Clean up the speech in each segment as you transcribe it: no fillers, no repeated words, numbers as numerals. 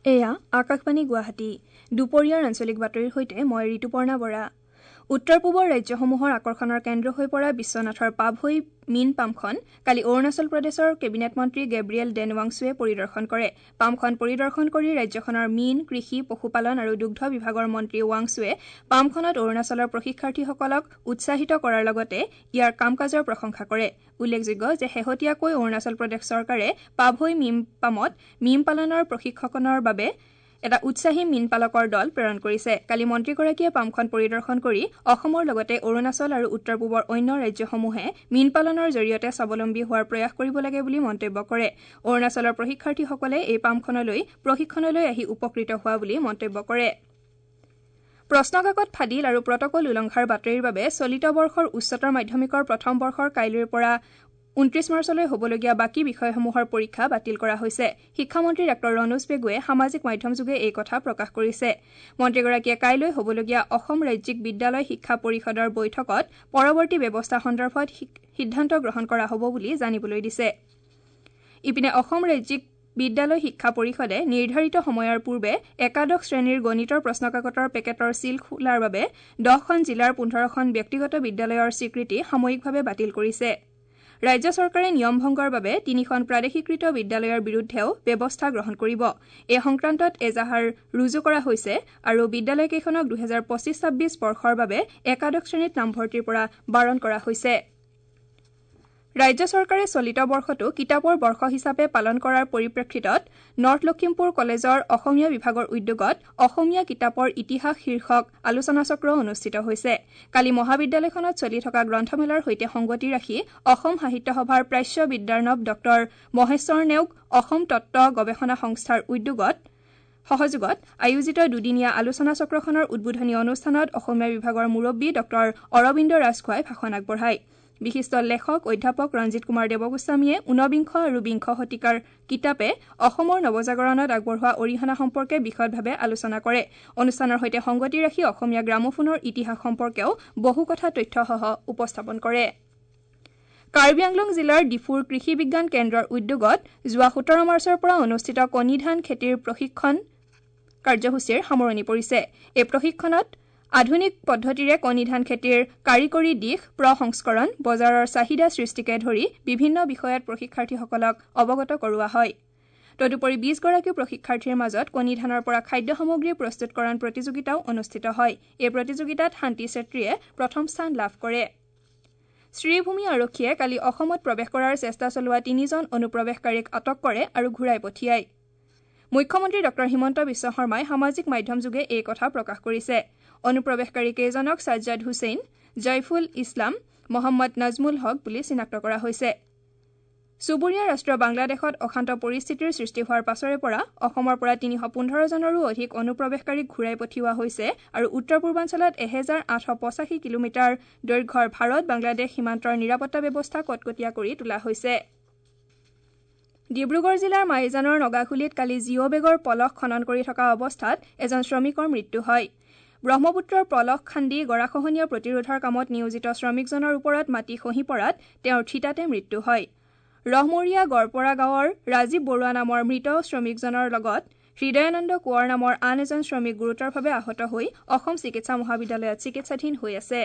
এয়া আকাশবাণী গুৱাহাটী দুপৰীয়াৰ আঞ্চলিক বাতৰিৰ সৈতে মই ঋতুপৰ্ণা বৰা। উত্তৰ পূবৰ ৰাজ্যসমূহৰ আকৰ্ষণৰ কেন্দ্ৰ হৈ পৰা বিশ্বনাথৰ পাভৈ মীন পামখন কালি অৰুণাচল প্ৰদেশৰ কেবিনেট মন্ত্ৰী গেব্ৰিয়েল ডেন ৱাংছুৱে পৰিদৰ্শন কৰে। পামখন পৰিদৰ্শন কৰি ৰাজ্যখনৰ মীন, কৃষি, পশুপালন আৰু দুগ্ধ বিভাগৰ মন্ত্ৰী ৱাংছুৱে পামখনত অৰুণাচলৰ প্ৰশিক্ষাৰ্থীসকলক উৎসাহিত কৰাৰ লগতে ইয়াৰ কাম কাজৰ প্ৰশংসা কৰে। উল্লেখযোগ্য যে শেহতীয়াকৈ অৰুণাচল প্ৰদেশ চৰকাৰে পাভৈ মীন পামত মীন পালনৰ প্ৰশিক্ষণৰ বাবে এটা উৎসাহী মীন পালকৰ দল প্ৰেৰণ কৰিছে। কালি মন্ত্ৰীগৰাকীয়ে পামখন পৰিদৰ্শন কৰি অসমৰ লগতে অৰুণাচল আৰু উত্তৰ পূবৰ অন্য ৰাজ্যসমূহে মীন পালনৰ জৰিয়তে স্বাৱলম্বী হোৱাৰ প্ৰয়াস কৰিব লাগে বুলি মন্তব্য কৰে। অৰুণাচলৰ প্ৰশিক্ষাৰ্থীসকলে এই পামখনলৈ প্ৰশিক্ষণলৈ আহি উপকৃত হোৱা বুলি মন্তব্য কৰে। প্ৰশ্নকাকত ফাদিল আৰু প্ৰটকল উলংঘাৰ বাতৰিৰ বাবে চলিত বৰ্ষৰ উচ্চতৰ মাধ্যমিকৰ প্ৰথম বৰ্ষৰ কাইলৈৰ পৰা 29 মাৰ্চলৈ হ'বলগীয়া বাকী বিষয়সমূহৰ পৰীক্ষা বাতিল কৰা হৈছে। শিক্ষামন্ত্ৰী ডাঃ ৰণোজ পেগুৱে সামাজিক মাধ্যমযোগে এই কথা প্ৰকাশ কৰিছে। মন্ত্ৰীগৰাকীয়ে কাইলৈ হ'বলগীয়া অসম ৰাজ্যিক বিদ্যালয় শিক্ষা পৰিষদৰ বৈঠকত পৰৱৰ্তী ব্যৱস্থা সন্দৰ্ভত সিদ্ধান্ত গ্ৰহণ কৰা হ'ব বুলি জানিবলৈ দিছে। ইপিনে অসম ৰাজ্যিক বিদ্যালয় শিক্ষা পৰিষদে নিৰ্ধাৰিত সময়ৰ পূৰ্বে একাদশ শ্ৰেণীৰ গণিতৰ প্ৰশ্নকাকতৰ পেকেটৰ চিল খোলাৰ বাবে 10খন জিলাৰ 15খন ব্যক্তিগত বিদ্যালয়ৰ স্বীকৃতি সাময়িকভাৱে বাতিল কৰিছে। ৰাজ্য চৰকাৰে নিয়ম ভংগৰ বাবে 3খন প্ৰাদেশিকৃত বিদ্যালয়ৰ বিৰুদ্ধেও ব্যৱস্থা গ্ৰহণ কৰিব। এই সংক্ৰান্তত এজাহাৰ ৰুজু কৰা হৈছে আৰু বিদ্যালয়কেইখনক 2025-26 বৰ্ষৰ বাবে একাদশ শ্ৰেণীত নামভৰ্তিৰ পৰা বাৰণ কৰা হৈছে। ৰাজ্য চৰকাৰে চলিত বৰ্ষটো কিতাপৰ বৰ্ষ হিচাপে পালন কৰাৰ পৰিপ্ৰেক্ষিতত নৰ্থ লখিমপুৰ কলেজৰ অসমীয়া বিভাগৰ উদ্যোগত অসমীয়া কিতাপৰ ইতিহাস শীৰ্ষক আলোচনাচক্ৰ অনুষ্ঠিত হৈছে। কালি মহাবিদ্যালয়খনত চলি থকা গ্ৰন্থমেলাৰ সৈতে সংগতি ৰাখি অসম সাহিত্য সভাৰ প্ৰাচ্য বিদ্যাৰ্ণৱ ডক্টৰ মহেশ্বৰ নেওগ অসম তত্ত্ব গৱেষণা সংস্থাৰ সহযোগত আয়োজিত দুদিনীয়া আলোচনাচক্ৰখনৰ উদ্বোধনী অনুষ্ঠানত অসমীয়া বিভাগৰ মুৰব্বী ডক্টৰ অৰবিন্দ ৰাজখোৱাই ভাষণ আগবঢ়ায়। বিশিষ্ট লেখক অধ্যাপক ৰঞ্জিত কুমাৰ দেৱগোস্বামীয়ে ঊনবিংশ আৰু বিংশ শতিকাৰ কিতাপে অসমৰ নৱজাগৰণত আগবঢ়োৱা অৰিহণা সম্পৰ্কে বিশদভাৱে আলোচনা কৰে। অনুষ্ঠানৰ সৈতে সংগতি ৰাখি অসমীয়া গ্ৰামোফোনৰ ইতিহাস সম্পৰ্কেও বহু কথা তথ্যসহ উপস্থাপন কৰে। কাৰ্বি আংলং জিলাৰ ডিফুৰ কৃষি বিজ্ঞান কেন্দ্ৰৰ উদ্যোগত যোৱা 17 মাৰ্চৰ পৰা অনুষ্ঠিত কণী ধান খেতিৰ প্ৰশিক্ষণ কাৰ্যসূচীৰ সামৰণি পৰিছে। এই প্ৰশিক্ষণত আধুনিক পদ্ধতিৰে কণী ধান খেতিৰ কাৰিকৰী দিশ, প্ৰসংস্কৰণ, বজাৰৰ চাহিদা সৃষ্টিকে ধৰি বিভিন্ন বিষয়ত প্ৰশিক্ষাৰ্থীসকলক অৱগত কৰোৱা হয়। তদুপৰি 20 গৰাকী প্ৰশিক্ষাৰ্থীৰ মাজত কণী ধানৰ পৰা খাদ্য সামগ্ৰী প্ৰস্তুতকৰণ প্ৰতিযোগিতাও অনুষ্ঠিত হয়। এই প্ৰতিযোগিতাত শান্তি চেত্ৰীয়ে প্ৰথম স্থান লাভ কৰে। শ্ৰীভূমি আৰক্ষীয়ে কালি অসমত প্ৰৱেশ কৰাৰ চেষ্টা চলোৱা 3জন অনুপ্ৰৱেশকাৰীক আটক কৰে আৰু ঘূৰাই পঠিয়ায়। মুখ্যমন্ত্ৰী ডঃ হিমন্ত বিশ্ব শৰ্মাই সামাজিক মাধ্যমযোগে এই কথা প্ৰকাশ কৰিছে। অনুপ্ৰৱেশকাৰী কেইজনক সাজ্জাদ হুছেইন, জয়ফুল ইছলাম, মহম্মদ নাজমুল হক বুলি চিনাক্ত কৰা হৈছে। চুবুৰীয়া ৰাষ্ট্ৰ বাংলাদেশত অশান্ত পৰিস্থিতিৰ সৃষ্টি হোৱাৰ পাছৰে পৰা অসমৰ পৰা 315জনৰো অধিক অনুপ্ৰৱেশকাৰীক ঘূৰাই পঠিওৱা হৈছে আৰু উত্তৰ পূৰ্বাঞ্চলত 1885 কিলোমিটাৰ দৈৰ্ঘ্যৰ ভাৰত-বাংলাদেশ সীমান্তৰ নিৰাপত্তা ব্যৱস্থা কটকটীয়া কৰি তোলা হৈছে। ডিব্ৰুগড় জিলাৰ মাইজানৰ নগাখুলিত কালি জিঅ' বেগৰ পলস খনন কৰি থকা অৱস্থাত এজন শ্ৰমিকৰ মৃত্যু হয়। ব্ৰহ্মপুত্ৰৰ পলস খান্দি গৰাখহনীয়া প্ৰতিৰোধৰ কামত নিয়োজিত শ্ৰমিকজনৰ ওপৰত মাটি খহি পৰাত তেওঁৰ থিতাতে মৃত্যু হয়। ৰহমৰীয়া গড়পৰা গাঁৱৰ ৰাজীৱ বৰুৱা নামৰ মৃত শ্ৰমিকজনৰ লগত হৃদয়ানন্দ কোঁৱৰ নামৰ আন এজন শ্ৰমিক গুৰুতৰভাৱে আহত হৈ অসম চিকিৎসা মহাবিদ্যালয়ত চিকিৎসাধীন হৈ আছে।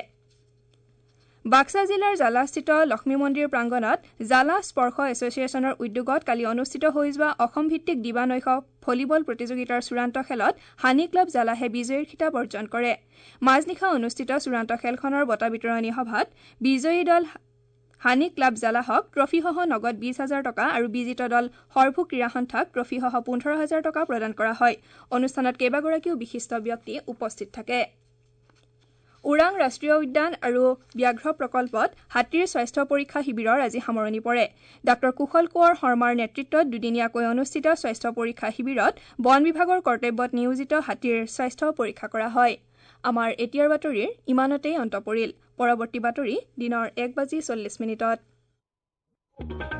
বাক্সা জিলাৰ জালাস্থিত লক্ষ্মী মন্দিৰ প্ৰাংগণত জালা স্পৰ্শ এছ'চিয়েশ্যনৰ উদ্যোগত কালি অনুষ্ঠিত হৈ যোৱা অসমভিত্তিক দিবা-নৈশ ভলীবল প্ৰতিযোগিতাৰ চূড়ান্ত খেলত হানি ক্লাব জালাহে বিজয়ীৰ খিতাপ অৰ্জন কৰে। মাজনিশা অনুষ্ঠিত চূড়ান্ত খেলখনৰ বঁটা বিতৰণী সভাত বিজয়ী দল হানি ক্লাব জালাহক ট্ৰফিসহ নগদ 20,000 টকা আৰু বিজিত দল সৰ্ভু ক্ৰীড়া সন্থাক ট্ৰফিসহ 15,000 টকা প্ৰদান কৰা হয়। অনুষ্ঠানত কেইবাগৰাকীও বিশিষ্ট ব্যক্তি উপস্থিত থাকে। ওৰাং ৰাষ্ট্ৰীয় উদ্যান আৰু ব্যাঘ্ৰ প্ৰকল্পত হাতীৰ স্বাস্থ্য পৰীক্ষা শিবিৰৰ আজি সামৰণি পৰে। ডাঃ কুশল কোঁৱৰ শৰ্মাৰ নেতৃত্বত দুদিনীয়াকৈ অনুষ্ঠিত স্বাস্থ্য পৰীক্ষা শিবিৰত বন বিভাগৰ কৰ্তব্যত নিয়োজিত হাতীৰ স্বাস্থ্য পৰীক্ষা কৰা হয়। আমাৰ এতিয়াৰ বাতৰিৰ ইমানতেই অন্ত পৰিল। পৰৱৰ্তী বাতৰি দিনৰ 1:40 বজাত।